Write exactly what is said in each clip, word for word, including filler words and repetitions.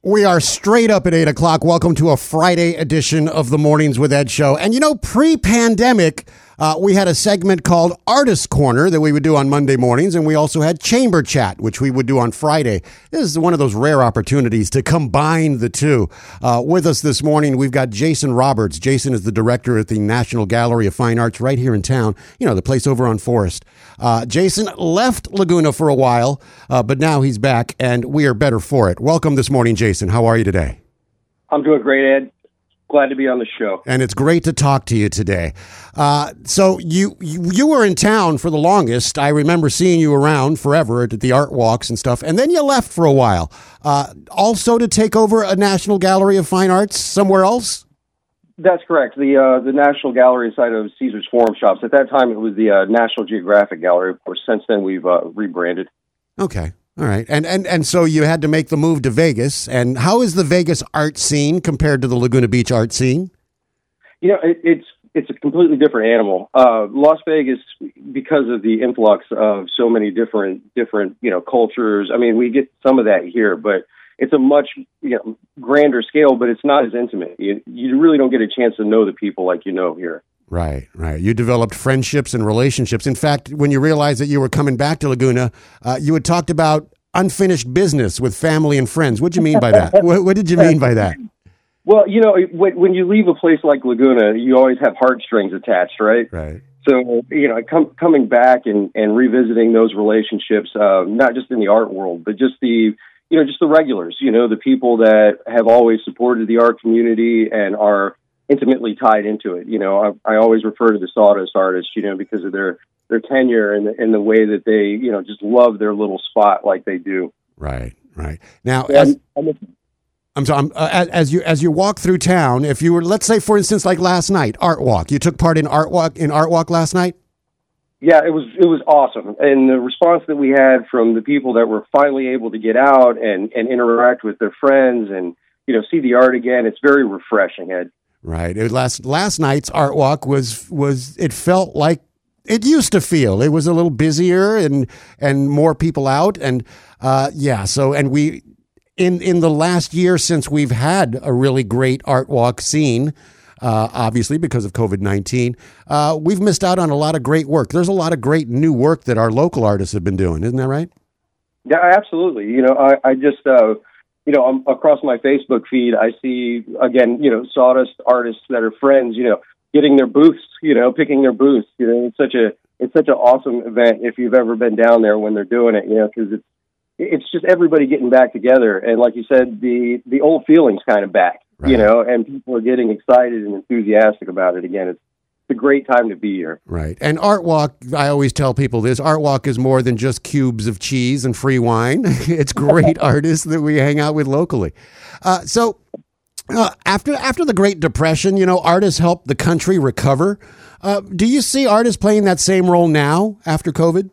We are straight up at eight o'clock. Welcome to a Friday edition of the Mornings with Ed show. And you know, pre-pandemic, uh, we had a segment called Artist Corner that we would do on Monday mornings, and we also had Chamber Chat, which we would do on Friday. This is one of those rare opportunities to combine the two. Uh, with us this morning, we've got Jason Roberts. Jason is the director at the National Gallery of Fine Arts right here in town, you know, the place over on Forest. Uh, Jason left Laguna for a while, uh, but now he's back, and we are better for it. Welcome this morning, Jason. How are you today? I'm doing great, Ed. Glad to be on the show. And it's great to talk to you today. Uh, so you, you you were in town for the longest. I remember seeing you around forever at the art walks and stuff, and then you left for a while. Uh, also to take over a National Gallery of Fine Arts somewhere else? That's correct. The uh, the National Gallery site of Caesar's Forum Shops. At that time, it was the uh, National Geographic Gallery. Of course, since then, we've uh, rebranded. Okay. All right. And, and and so you had to make the move to Vegas. And how is the Vegas art scene compared to the Laguna Beach art scene? You know, it, it's it's a completely different animal. Uh, Las Vegas, because of the influx of so many different different you know cultures. I mean, we get some of that here, but it's a much you know grander scale. But it's not as intimate. You you really don't get a chance to know the people like you know here. Right, right. You developed friendships and relationships. In fact, when you realized that you were coming back to Laguna, uh, you had talked about unfinished business with family and friends. What did you mean by that? what, what did you mean by that? Well, you know, when, when you leave a place like Laguna, you always have heartstrings attached, right? Right. So, you know, com- coming back and, and revisiting those relationships, uh, not just in the art world, but just the, you know, just the regulars, you know, the people that have always supported the art community and are intimately tied into it. You know, I, I always refer to the sawdust artists, you know, because of their, their tenure and the, and the way that they, you know, just love their little spot like they do. Right, right. Now, as, I'm, I'm sorry, I'm, uh, as, as you as you walk through town, if you were, let's say, for instance, like last night, Art Walk, you took part in Art Walk in Art Walk last night? Yeah, it was it was awesome, and the response that we had from the people that were finally able to get out and, and interact with their friends and you know see the art again, it's very refreshing, Ed. Right. It, last last night's Art Walk was was it felt like it used to feel. It was a little busier and and more people out and uh, yeah. So and we in in the last year since we've had a really great Art Walk scene, uh, obviously because of COVID nineteen, uh, we've missed out on a lot of great work. There's a lot of great new work that our local artists have been doing. Isn't that right? Yeah, absolutely. You know, I, I just. Uh, You know, um, across my Facebook feed, I see, again, you know, sawdust artists that are friends, you know, getting their booths, you know, picking their booths. You know, it's such a it's such an awesome event if you've ever been down there when they're doing it, you know, because it's, it's just everybody getting back together. And like you said, the, the old feeling's kind of back, right. You know, and people are getting excited and enthusiastic about it again. It's, It's a great time to be here. Right. And Art Walk, I always tell people this, Art Walk is more than just cubes of cheese and free wine. It's great artists that we hang out with locally. Uh, so uh, after after the Great Depression, you know, artists helped the country recover. Uh, do you see artists playing that same role now after COVID?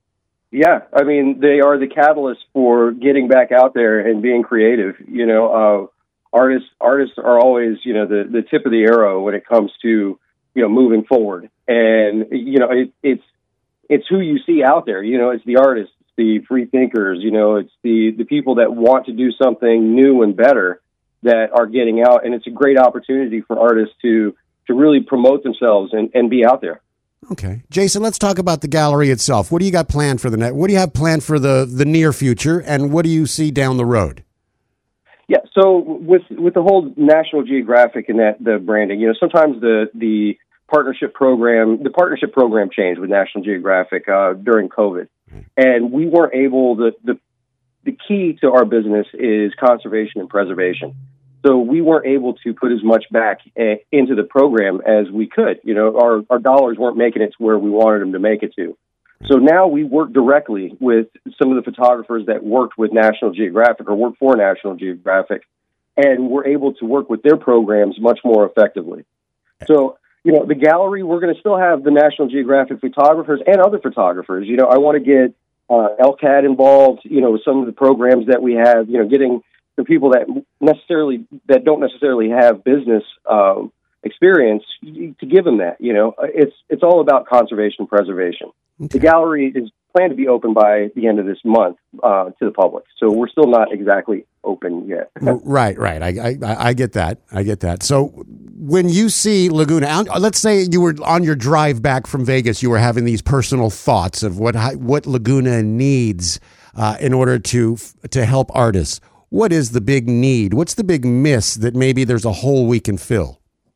Yeah. I mean, they are the catalyst for getting back out there and being creative. You know, uh, artists artists are always, you know, the, the tip of the arrow when it comes to you know, moving forward. And, you know, it, it's, it's who you see out there, you know, it's the artists, it's the free thinkers, you know, it's the, the people that want to do something new and better that are getting out. And it's a great opportunity for artists to, to really promote themselves and, and be out there. Okay. Jason, let's talk about the gallery itself. What do you got planned for the net? What do you have planned for the, the near future? And what do you see down the road? Yeah, so with with the whole National Geographic and that the branding, you know, sometimes the the partnership program, the partnership program changed with National Geographic uh, during COVID, and we weren't able. The the the key to our business is conservation and preservation. So we weren't able to put as much back a, into the program as we could. You know, our our dollars weren't making it to where we wanted them to make it to. So now we work directly with some of the photographers that worked with National Geographic or work for National Geographic, and we're able to work with their programs much more effectively. So, you know, the gallery, we're going to still have the National Geographic photographers and other photographers. You know, I want to get uh, L C A D involved, you know, with some of the programs that we have, you know, getting the people that necessarily, that don't necessarily have business um, experience to give them that, you know. It's, it's all about conservation preservation. Okay. The gallery is plan to be open by the end of this month uh, to the public. So we're still not exactly open yet. Right, right. I, I I get that. I get that. So when you see Laguna, let's say you were on your drive back from Vegas, you were having these personal thoughts of what what Laguna needs uh, in order to to help artists. What is the big need? What's the big miss that maybe there's a hole we can fill?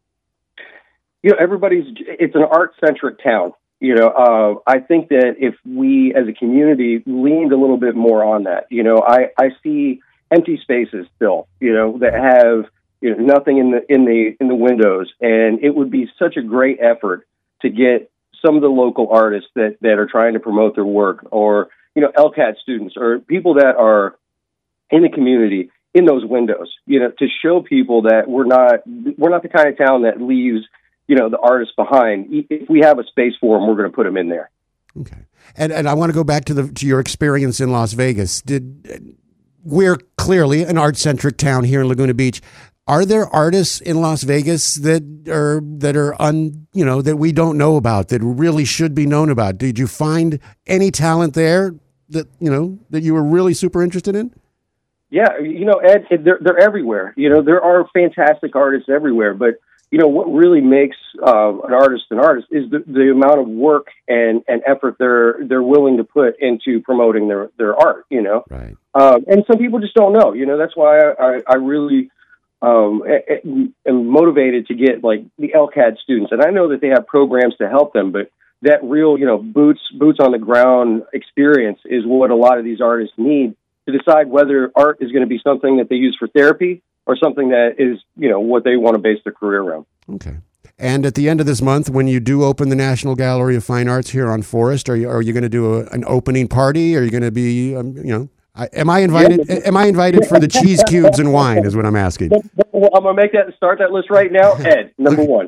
You know, everybody's, it's an art-centric town. You know, uh, I think that if we as a community leaned a little bit more on that, you know, I, I see empty spaces still, you know, that have, you know, nothing in the, in the, in the windows. And it would be such a great effort to get some of the local artists that, that are trying to promote their work, or, you know, L C A T students or people that are in the community in those windows, you know, to show people that we're not, we're not the kind of town that leaves, you know, the artists behind. If we have a space for them, we're going to put them in there. Okay. And and I want to go back to the to your experience in Las Vegas. Did we're clearly an art-centric town here in Laguna Beach. Are there artists in Las Vegas that are that are un, you know, that we don't know about, that really should be known about? Did you find any talent there that, you know, that you were really super interested in? Yeah, you know, Ed, they're they're everywhere. You know, there are fantastic artists everywhere, but you know, what really makes uh, an artist an artist is the, the amount of work and, and effort they're they're willing to put into promoting their, their art, you know. Right. Um, and some people just don't know, you know. That's why I, I, I really um, am motivated to get, like, the L C A T students. And I know that they have programs to help them, but that real, you know, boots boots on the ground experience is what a lot of these artists need to decide whether art is going to be something that they use for therapy or something that is, you know, what they want to base their career around. Okay. And at the end of this month, when you do open the National Gallery of Fine Arts here on Forest, are you are you going to do a, an opening party? Are you going to be, um, you know, I, am I invited? Yeah. Am I invited for the cheese cubes and wine? Is what I'm asking. Well, I'm going to make that start that list right now. Ed, number one.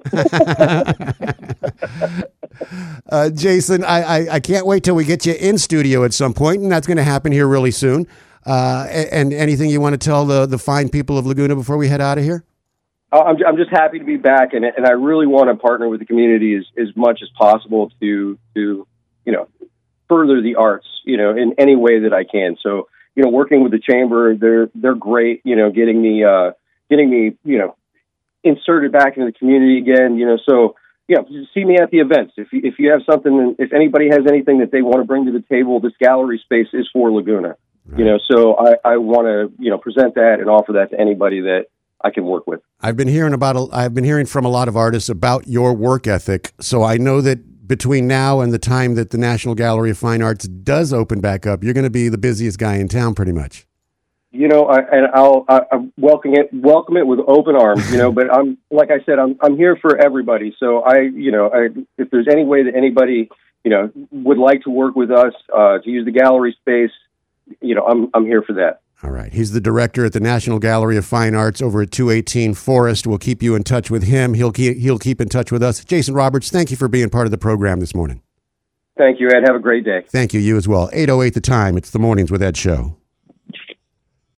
uh, Jason, I, I I can't wait till we get you in studio at some point, and that's going to happen here really soon. Uh, and anything you want to tell the, the fine people of Laguna before we head out of here? I'm, I'm just happy to be back, and and I really want to partner with the community as, as much as possible to to you know further the arts, you know, in any way that I can. So, you know, working with the chamber, they're they're great, you know, getting me uh, getting me you know inserted back into the community again, you know. So, you know, see me at the events. If you, if you have something, if anybody has anything that they want to bring to the table, this gallery space is for Laguna. Right. You know, so I, I want to, you know, present that and offer that to anybody that I can work with. I've been hearing about, a, I've been hearing from a lot of artists about your work ethic. So I know that between now and the time that the National Gallery of Fine Arts does open back up, you're going to be the busiest guy in town pretty much. You know, I, and I'll I, I welcome it, welcome it with open arms, you know, but I'm, like I said, I'm, I'm here for everybody. So I, you know, I, if there's any way that anybody, you know, would like to work with us, uh, to use the gallery space, you know, I'm I'm here for that. All right. He's the director at the National Gallery of Fine Arts over at two eighteen Forest. We'll keep you in touch with him. He'll keep, he'll keep in touch with us. Jason Roberts, thank you for being part of the program this morning. Thank you, Ed. Have a great day. Thank you. You as well. eight oh eight The Time. It's the Mornings with Ed show.